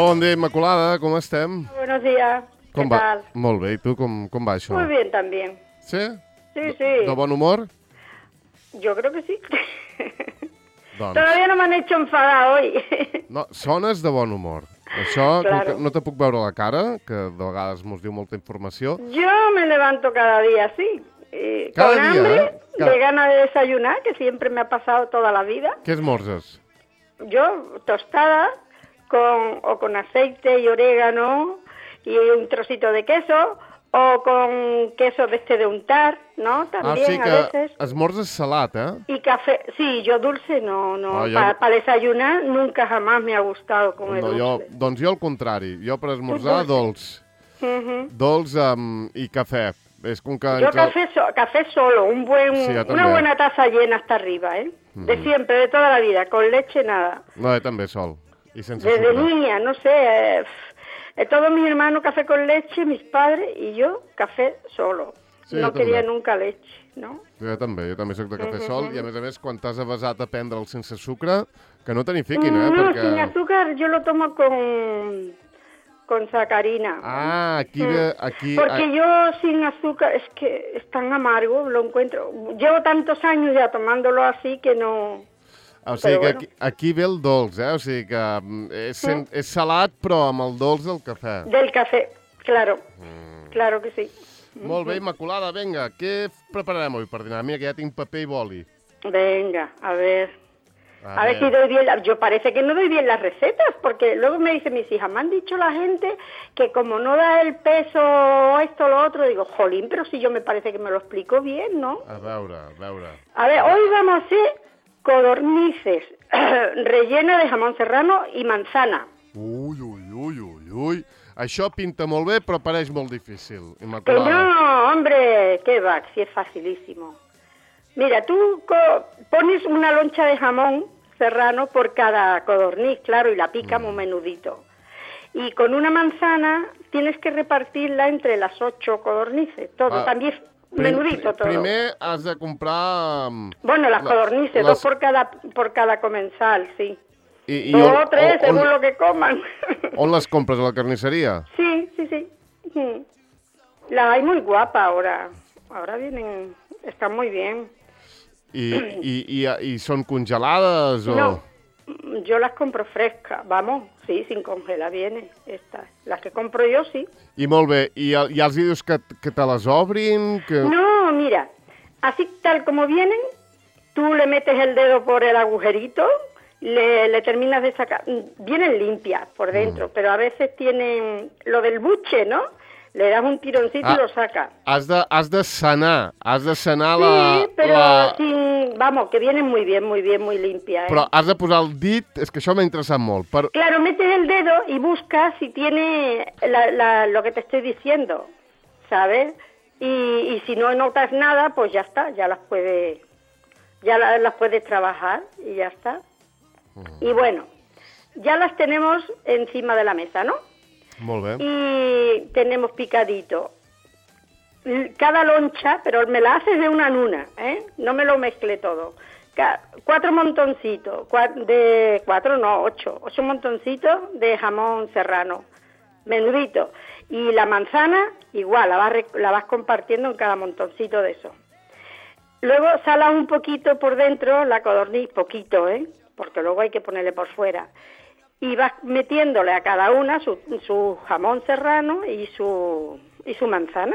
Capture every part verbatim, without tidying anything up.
Bon dia, Immaculada, com estem? Buenos días, Com ¿qué va? tal? Molt bé, i tu com, com va això? Muy bien también. Sí? Sí, De, sí. de bon humor? Yo creo que sí. Doncs, Todavía no me han hecho enfadar hoy. no, sones de bon humor. Això, Claro. com que no te puc veure la cara, que de vegades mos diu molta informació. Yo me levanto cada día así. eh, Cada con día, hambre, ¿eh? Cada- de ganas de desayunar, que siempre me ha pasado toda la vida. Què esmorzes? Yo, tostada, con, o con aceite y orégano y un trocito de queso, o con queso de este de untar, ¿no? Ah, o También sigui a que veces. esmorzes salat, eh? Y café, sí, yo dulce no, no, Ah, yo- para desayunar nunca jamás me ha gustado comer No, jo, dulce. doncs jo al contrari. Jo per esmorzar, dolç. Ujú. Dolç um, i cafè. És com que... Yo entre- café, so- café solo, un buen, Sí, yo una también. buena taza llena hasta arriba, ¿eh? De siempre, de toda la vida, con leche nada. No, jo també sol. I sense Desde sucre. niña, no sé, eh, eh, todos mis hermanos café con leche, mis padres y yo café solo. Sí, no yo quería también. nunca leche, ¿no? Jo també, jo també soc de cafè sol i a més a més quan t'has avasat a prendre'l sense sucre, que no te n'hi fiquin, eh? No, Perquè... sin azúcar yo lo tomo con, con sacarina. Ah, aquí ve... Aquí... Porque ah, yo sin azúcar es que es tan amargo, lo encuentro. Llevo tantos años ya tomándolo así que no... o sigui però que bueno. aquí, aquí ve el dolç, eh? O sigui que mm, és, sen, és salat però amb el dolç del cafè. Del café, claro, Mm. claro que sí. Molt bé, Immaculada, vinga, què prepararem avui per dinar? Mira que ja tinc paper i boli. Venga, a ver. A, ver si doy bien, la- yo parece que no doy bien las recetas, porque luego me dicen mis hijas, me han dicho la gente que como no da el peso esto o lo otro, digo, jolín, pero si yo me parece que me lo explico bien, ¿no? A veure, a veure. A ver, hoy vamos a hacer codornices rellena de jamón serrano y manzana. Ui, ui, ui, ui, ui. Això pinta molt bé, però pareix molt difícil, Que Immaculada. no, hombre, qué va, si es facilísimo. Mira, tú co- pones una loncha de jamón serrano por cada codorniz, claro, y la pica muy menudito. Y con una manzana tienes que repartirla entre las ocho codornices, todo, Ah, también Prim- menudito todo. Primer has de comprar... mm, Bueno, las la- codornices, les- dos por cada, por cada comensal, sí. I, Dos on- o tres, on, según lo que coman. on les compres, a la carnisseria? Sí, sí, sí. Ujú. La hay muy guapa ahora. Ahora vienen, están muy bien. I, i, i, i són congelades o...? No, yo las compro frescas, vamos, sí, sin congelar viene estas. Las que compro yo, sí. I molt bé, i ja, ja els dius que, que te les obrin? Que... No, mira, así tal como vienen, tú le metes el dedo por el agujerito, le, le terminas de sacar. Vienen limpias por dentro, pero a veces tienen lo del buche, ¿no? Le das un tironcito Ah. y lo sacas. Has de, has de sanar, has de sanar la... Sí, pero la... sin, vamos, que vienen muy bien, muy bien, muy limpias. ¿eh? Però has de posar el dit, és que això m'ha interessat molt. Per... Claro, metes el dedo y buscas si tiene la, la, lo que te estoy diciendo, ¿sabes? Y, y si no notas nada, pues ya está, ya las puedes, ya la- las puedes trabajar y ya está. Y bueno, ya las tenemos encima de la mesa, ¿no? Molt bé. Y tenemos picadito L- cada loncha, pero me la haces de una en una, ¿eh? No me lo mezcle todo. Ca- cuatro montoncitos, cua- de cuatro no, ocho, ocho montoncitos de jamón serrano, menudito. Y la manzana, igual, la vas, rec- la vas compartiendo en cada montoncito de eso. Luego salas un poquito por dentro la codorniz, poquito, ¿eh? Porque luego hay que ponerle por fuera. Y vas metiéndole a cada una su, su jamón serrano y su, y su manzana.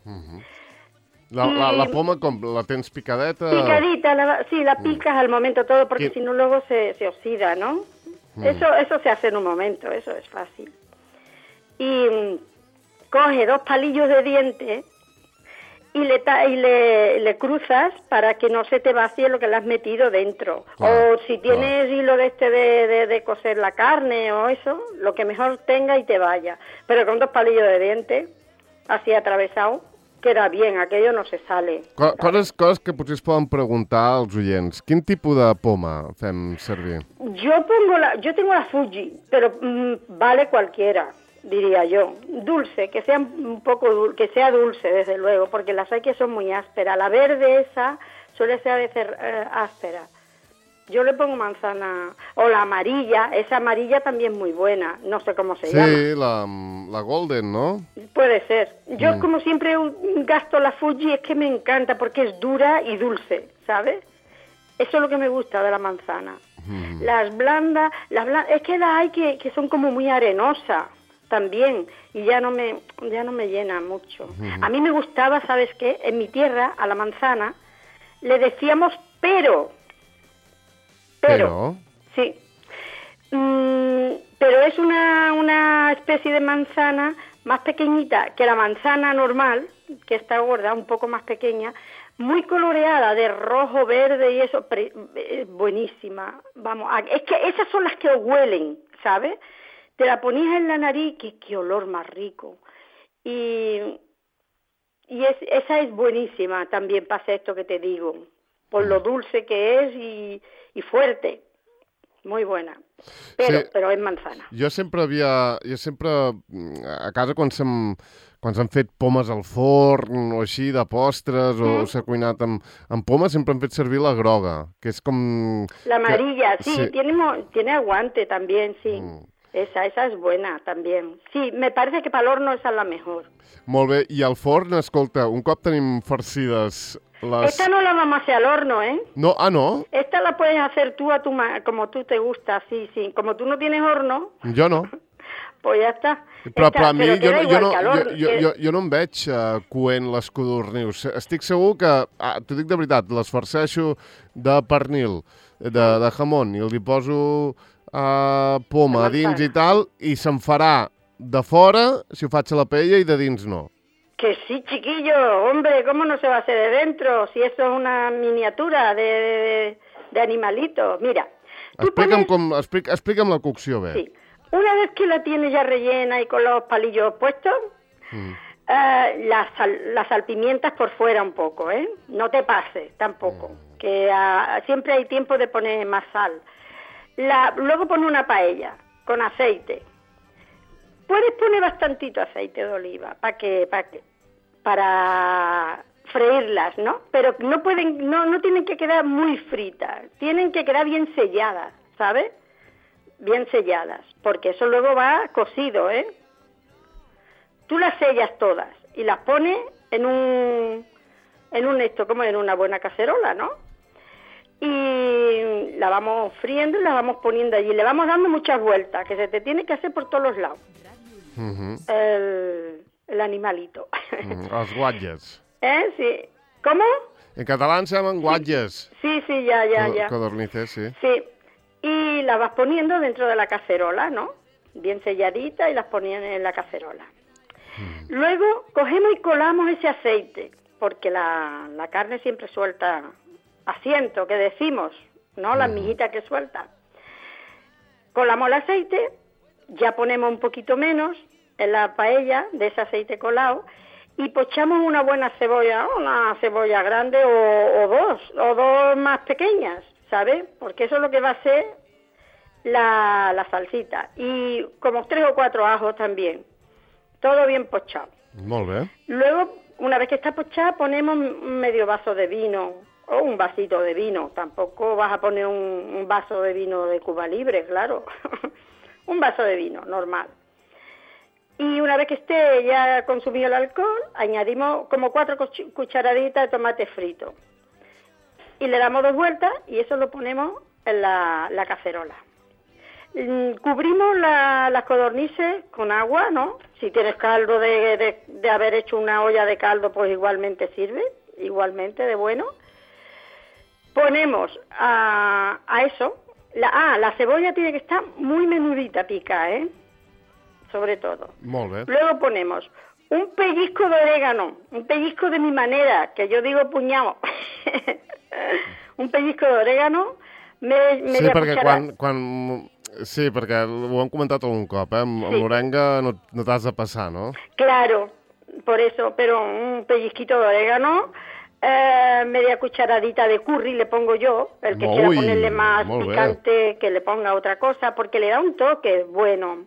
La, la, la poma com? La tens picadeta? Picadita, la- sí, la picas al momento todo, porque ¿Qué? si no luego se, se oxida, ¿no? Eso, eso se hace en un momento, eso es fácil. Y mm, coge dos palillos de dientes y le, ta- y le, le cruzas para que no se te vacíe lo que le has metido dentro. Claro, o si tienes hilo de este de, de, de cocer la carne o eso, lo que mejor tenga y te vaya. Pero con dos palillos de dientes, así atravesado, queda bien, aquello no se sale. Co coses, coses que potser es poden preguntar als oients. Quin tipus de poma fem servir? Yo pongo la, yo tengo la Fuji, pero mm, vale cualquiera, diría yo. Dulce, que sea un poco dul- que sea dulce, desde luego, porque las hay que son muy ásperas. La verde esa suele ser a veces eh, áspera. Yo le pongo manzana, o la amarilla, esa amarilla también es muy buena, no sé cómo se sí, llama. Sí, la, la Golden, ¿no? Puede ser. Yo Mm. como siempre gasto la Fuji, es que me encanta porque es dura y dulce, ¿sabes? Eso es lo que me gusta de la manzana. Mm. Las blandas, las blandas, es que las hay que, que son como muy arenosas también y ya no me, ya no me llena mucho. Mm. A mí me gustaba, ¿sabes qué? En mi tierra, a la manzana, le decíamos pero. Pero, Pero, sí. Mm, pero es una, una especie de manzana más pequeñita que la manzana normal, que está gorda, un poco más pequeña, muy coloreada, de rojo, verde y eso, pre, eh, buenísima. Vamos, a, es que esas son las que huelen, ¿sabes? Te la ponías en la nariz, que qué olor más rico. Y, y es, esa es buenísima también, pasa esto que te digo, por lo dulce que es y, y fuerte. Muy buena, però, Sí. però és manzana. jo sempre havia... Jo sempre, mm, a casa, quan s'han quan s'han fet pomes al forn o així, de postres, o Mm. s'ha cuinat amb, amb pomes, sempre han fet servir la groga, que és com... La amarilla, que, sí, sí. Tiene, mo- tiene aguante también, sí. Mm. Esa, esa es buena también. Sí, me parece que para el horno esa es la mejor. Molt bé, i al forn, escolta, un cop tenim farcides les... Esta no la vamos a hacer al horno, ¿eh? No, ah, no? Esta la puedes hacer tú a tu ma- como tú te gusta, sí, sí. Como tú no tienes horno, Jo no. pues ya está. Però, Esta- però a mi, pero jo queda no, jo, igual no, que al jo, horno. jo, que- jo, jo no em veig uh, coent les codornius. Estic segur que, ah, t'ho dic de veritat, les farceixo de pernil, de, de jamón, i li poso uh, poma a dins i tal, i se'n farà de fora, si ho faig a la paella, i de dins no. Que sí, chiquillo, hombre, ¿cómo no se va a hacer de dentro? Si eso es una miniatura de, de, de animalito. Mira, tú Explica'm, pones- com, explic, explica'm la cocció bé. Sí. Una vez que la tienes ya rellena y con los palillos puestos, Mm. eh, las, sal- las salpimientas por fuera un poco, ¿eh? No te pases tampoco, que ah, siempre hay tiempo de poner más sal. La, luego pone una paella con aceite. Puedes poner bastantito aceite de oliva para que, para que, para freírlas, ¿no? Pero no pueden, no, no tienen que quedar muy fritas, tienen que quedar bien selladas, ¿sabes? Bien selladas, porque eso luego va cocido, ¿eh? Tú las sellas todas y las pones en un, en un esto, como en una buena cacerola, ¿no? Y la vamos friendo y la vamos poniendo allí, le vamos dando muchas vueltas, que se te tiene que hacer por todos los lados, Mhm. el, el animalito. Mm, els guatlles. ¿Eh? Sí. ¿Cómo? En català se llaman guatlles. Sí, sí, ya, ya, Co- ya. Codornices, sí. Sí, y las vas poniendo dentro de la cacerola, ¿no? Bien selladitas y las ponían en la cacerola. Luego cogemos y colamos ese aceite, porque la, la carne siempre suelta asiento, que decimos, ¿no? Las mijitas que sueltan. Colamos el aceite, ya ponemos un poquito menos en la paella de ese aceite colado y pochamos una buena cebolla, una cebolla grande o, o dos, o dos más pequeñas, ¿sabes? Porque eso es lo que va a ser la, la salsita. Y como tres o cuatro ajos también, todo bien pochado. Molt bé. Luego, una vez que está pochada, ponemos un medio vaso de vino o un vasito de vino. Tampoco vas a poner un, un vaso de vino de Cuba Libre, claro. Un vaso de vino, normal. Y una vez que esté ya consumido el alcohol, añadimos como cuatro cuch- cucharaditas de tomate frito. Y le damos dos vueltas y eso lo ponemos en la, la cacerola. Mm, Cubrimos la- las codornices con agua, ¿no? Si tienes caldo de, de, de haber hecho una olla de caldo, pues igualmente sirve, igualmente de bueno. Ponemos a, a eso, la, ah, la cebolla tiene que estar muy menudita, pica, ¿eh? Sobre todo. Molt bé. Luego ponemos un pellizco de orégano, un pellizco de mi manera, que yo digo puñado. Un pellizco de orégano, me, Sí, media perquè cuchara- quan, quan... Sí, perquè ho hem comentat algun cop, eh? Amb, amb Sí. l'orenga no, no t'has de passar, no? Claro, por eso, pero un pellizquito de orégano, eh, media cucharadita de curry le pongo yo, el que Uy, quiera ponerle más molt bé. picante, que le ponga otra cosa, porque le da un toque bueno.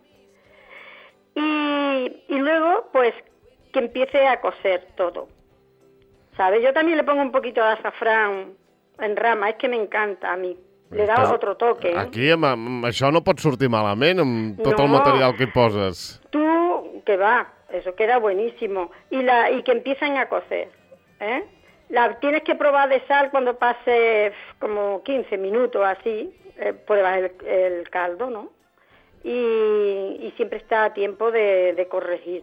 Y, y luego, pues, que empiece a cocer todo, ¿sabes? Yo también le pongo un poquito de azafrán en rama, es que me encanta a mí Le da otro toque. ¿eh? Aquí amb, amb això no pot sortir malament, amb tot no, el material que hi poses. Tú, que va, eso queda buenísimo. Y, la, y que empiezan a cocer. ¿eh? La tienes que probar de sal cuando pase como quince minutos así, eh, pruebas el, el caldo, ¿no? Y, y siempre está a tiempo de, de corregir.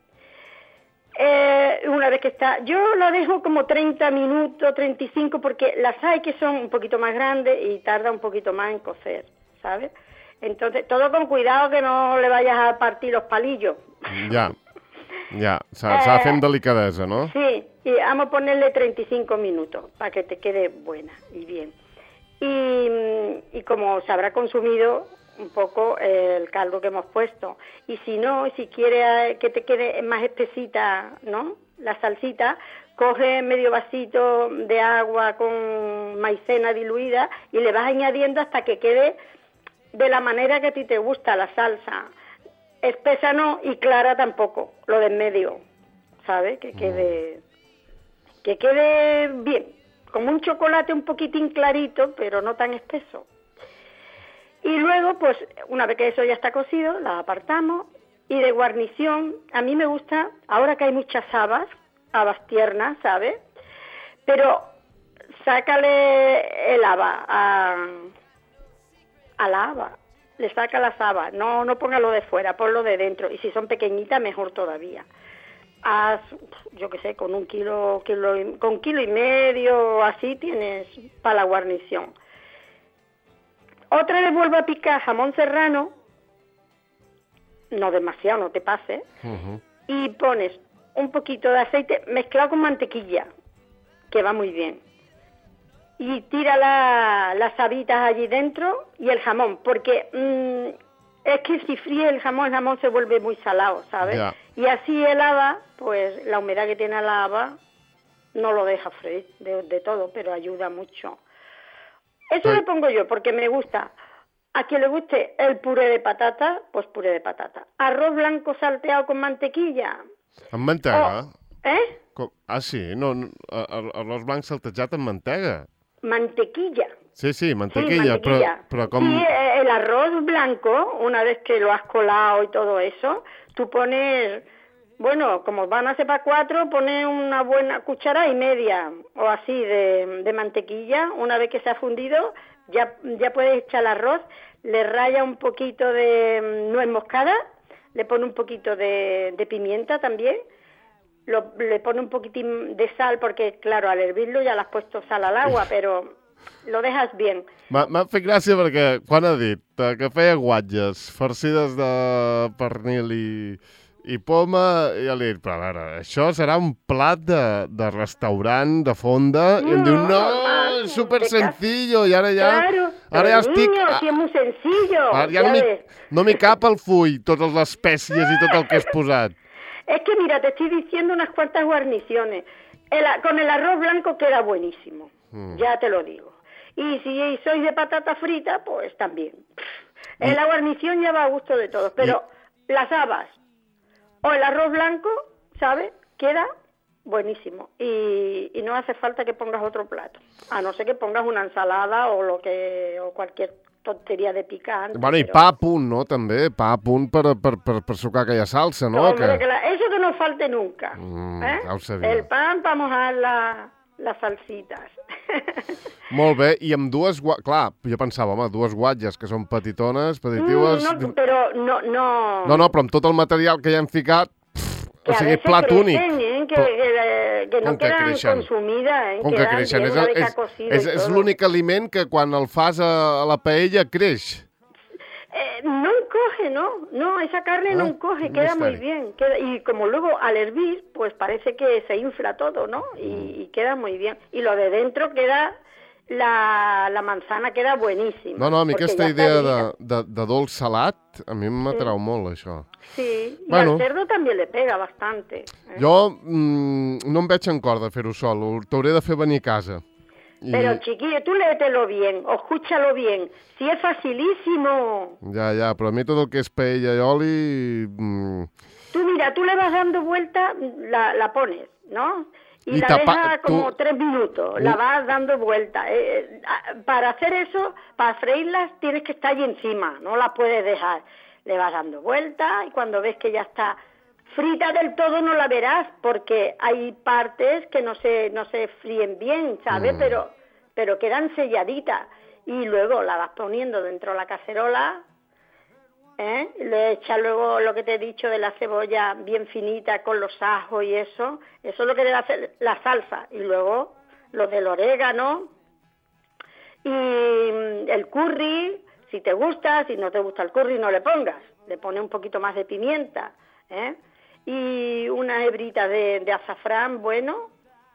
Eh, una vez que está, yo la dejo como treinta minutos, treinta y cinco, porque las hay que son un poquito más grandes y tarda un poquito más en cocer, ¿sabes? Entonces, todo con cuidado que no le vayas a partir los palillos. Ja, ja, s'ha eh, de fer amb delicadesa, ¿no? Sí, y vamos a ponerle treinta y cinco minutos para que te quede buena y bien. Y, y como se habrá consumido un poco el caldo que hemos puesto. Y si no, si quieres que te quede más espesita, ¿no? La salsita, coge medio vasito de agua con maicena diluida y le vas añadiendo hasta que quede de la manera que a ti te gusta la salsa. Espesa no y clara tampoco, lo de en medio, ¿sabes? Que quede, que quede bien, como un chocolate un poquitín clarito, pero no tan espeso. Y luego, pues, una vez que eso ya está cocido, la apartamos. Y de guarnición, a mí me gusta, ahora que hay muchas habas, habas tiernas, ¿sabes? Pero sácale el haba a, a la haba. Le saca las habas, no, no ponga lo de fuera, ponlo de dentro. Y si son pequeñitas, mejor todavía. Haz, yo qué sé, con un kilo, kilo y, con kilo y medio, así tienes para la guarnición. Otra vez vuelvo a picar jamón serrano, no demasiado, no te pases, uh-huh. Y pones un poquito de aceite mezclado con mantequilla, que va muy bien. Y tira la, las habitas allí dentro y el jamón, porque mmm, es que si fríe el jamón, el jamón se vuelve muy salado, ¿sabes? Yeah. Y así el haba, pues la humedad que tiene la haba no lo deja freír de, de todo, pero ayuda mucho. Eso le pongo yo porque me gusta. A quien le guste el puré de patata, pues puré de patata. Arroz blanco salteado con mantequilla. Amb mantega? Oh, ¿eh? Com? Ah, sí? No, no, arròs blanc saltejat amb mantega? Mantequilla. Sí, sí, mantequilla, sí, mantequilla. Però, però com... Sí, el arroz blanco, una vez que lo has colado y todo eso, tú pones... Bueno, como van a ser para cuatro, pone una buena cuchara y media o así de, de mantequilla. Una vez que se ha fundido, ya, ya puedes echar el arroz, le raya un poquito de nuez moscada, le pone un poquito de, de pimienta también, lo, le pone un poquitín de sal, porque claro, al hervirlo ya le has puesto sal al agua, pero lo dejas bien. M'ha fet gràcia perquè quan ha dit que feia guatlles farcides de pernil i... i poma, ja li he dit, però a veure, això serà un plat de, de restaurant, de fonda, no, i em diu, no, és super sencillo, i ara ja... Claro, ara ja estic... Niño, si es muy sencillo. Ara ja no m'hi no m'hi cap al full, totes les espècies i tot el que has posat. Es que mira, te estoy diciendo unas cuantas guarniciones. El, con el arroz blanco queda buenísimo, mm. ya te lo digo. Y si sois de patata frita, pues también. Mm. En la guarnición ya va a gusto de todos, pero y... las habas o el arroz blanco, ¿sabes? Queda buenísimo. Y, y no hace falta que pongas otro plato. A no ser que pongas una ensalada o lo que o cualquier tonteria de picante. Bueno, i però... pa a punt, no? També, pa a punt per, per, per, per sucar aquella salsa, no? Hombre, que... Que la... Eso que no falte nunca. Mm, ¿eh? Ja ho sabia. El pan para mojar la, las salsitas. Molt bé, i amb dues... Gua... Clar, jo pensava, home, dues guatlles que són petitones, petitives... Mm, no, però no, no... No, no, però amb tot el material que ja hem ficat, pff, o sigui, plat crecen, únic. ¿eh? Que, que, que no quedan consumidas, ¿eh? Com que creixen, és, és, és, és l'únic aliment que quan el fas a, a la paella creix. Eh, no encoge, ¿no? No, esa carne ah, no encoge, queda muy bien. Queda, y como luego al hervir, pues parece que se infla todo, ¿no? Y, mm. y queda muy bien. Y lo de dentro queda... La, la manzana queda buenísima. No, no, a mi aquesta idea de, de, de dolç salat, a mi m'atrau sí. molt, això. Sí, i bueno, al cerdo també le pega bastante. Eh? Jo mm, no em veig en cor de fer-ho sol, t'hauré de fer venir a casa. Y... Pero, chiquillo, tú léetelo bien, o escúchalo bien, si es facilísimo. Ja, ja, però a mi tot el que és paella i oli... Mm... Tú mira, tú le vas dando vuelta, la, la pones, ¿no? y, Y la tapa- deja como tú- tres minutos, la Uh. vas dando vueltas. Eh, eh, para hacer eso, para freírlas, tienes que estar allí encima, no las puedes dejar. Le vas dando vueltas y cuando ves que ya está frita del todo no la verás, porque hay partes que no se no se fríen bien, ¿sabes? Mm. Pero pero quedan selladitas y luego la vas poniendo dentro de la cacerola. ¿Eh? Le echas luego lo que te he dicho de la cebolla bien finita con los ajos y eso, eso es lo que debe hacer la salsa, y luego lo del orégano y mm, el curry, si te gusta, si no te gusta el curry no le pongas, le pones un poquito más de pimienta, ¿eh? Y unas hebritas de, de azafrán, bueno,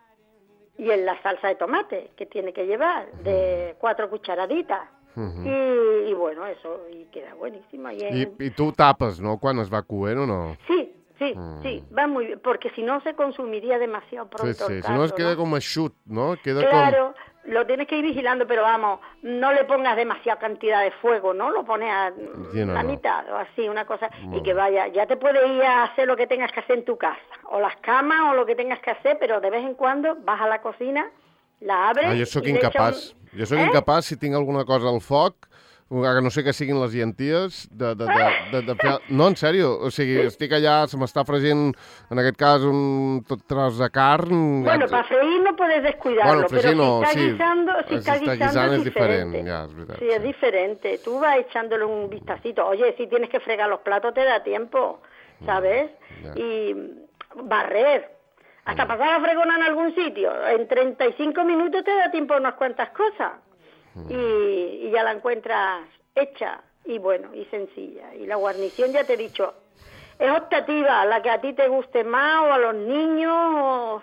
y en la salsa de tomate que tiene que llevar, de cuatro cucharaditas. Uh-huh. Y, y bueno, eso, y queda buenísima. Y, I, en- I tu tapes, no?, quan es va coent o no? Sí, sí, Mm. sí, va muy bien, porque si no se consumiría demasiado Sí, pronto sí, el si no es caldo, queda ¿no? com eixut, no? Queda Claro, lo tienes que ir vigilando, pero vamos, no le pongas demasiada cantidad de fuego, ¿no? Lo pones a Sí, no, la no. mitad o así, una cosa, Muy y que bien. vaya, ya te puedes ir a hacer lo que tengas que hacer en tu casa, o las camas o lo que tengas que hacer, pero de vez en cuando vas a la cocina, la abres... Ah, jo sóc y le incapaç. echas un- Jo sóc Eh? incapaç, si tinc alguna cosa al foc, a no sé que siguin les llenties, de, de, de, de, de fer... No, en sèrio, o sigui, estic allà, se m'està fregint, en aquest cas, un tot tros de carn... Bueno, ja- para freír no puedes descuidarlo, Bueno, freír pero no, si está sí. guisando, si Si está está guisando guisando es es diferente, diferente. ya, es verdad, Sí, es sí. diferente. Tú vas echándole un vistacito. Oye, si tienes que fregar los platos te da tiempo, ¿sabes? ya. Y barrer. Hasta pasar la fregona en algún sitio. En treinta y cinco minutos te da tiempo a unas cuantas cosas. Y, y ya la encuentras hecha y bueno, y sencilla. Y la guarnición, ya te he dicho, es optativa, la que a ti te guste más o a los niños, o...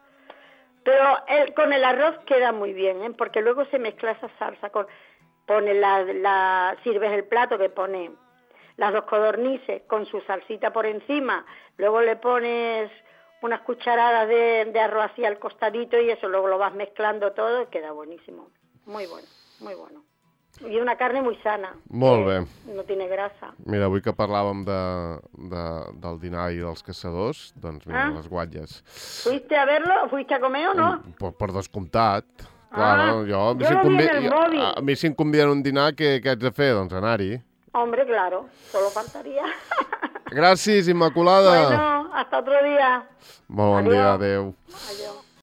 pero el, con el arroz queda muy bien, ¿eh? Porque luego se mezcla esa salsa con, pones la, la, sirves el plato que pone las dos codornices con su salsita por encima, luego le pones unas cucharadas de, de arroz así al costadito y eso luego lo vas mezclando todo y queda buenísimo, muy bueno, muy bueno. I una carne muy sana. Molt que bé. No tiene grasa. Mira, avui que parlàvem de, de, del dinar i dels caçadors, doncs mira, Ah. les guatlles. ¿Fuiste a verlo? ¿Fuiste a comer o no? Per, per descomptat. Ah, Clar, jo, a mi jo si em lo vi convi- en el móvil. a, a mi si em conviden a un dinar, què, què haig de fer? Doncs anar-hi. Hombre, claro, solo faltaría. Gràcies, Immaculada. Bueno, hasta otro día. Molt bon Adiós. dia, adeu. Adiós.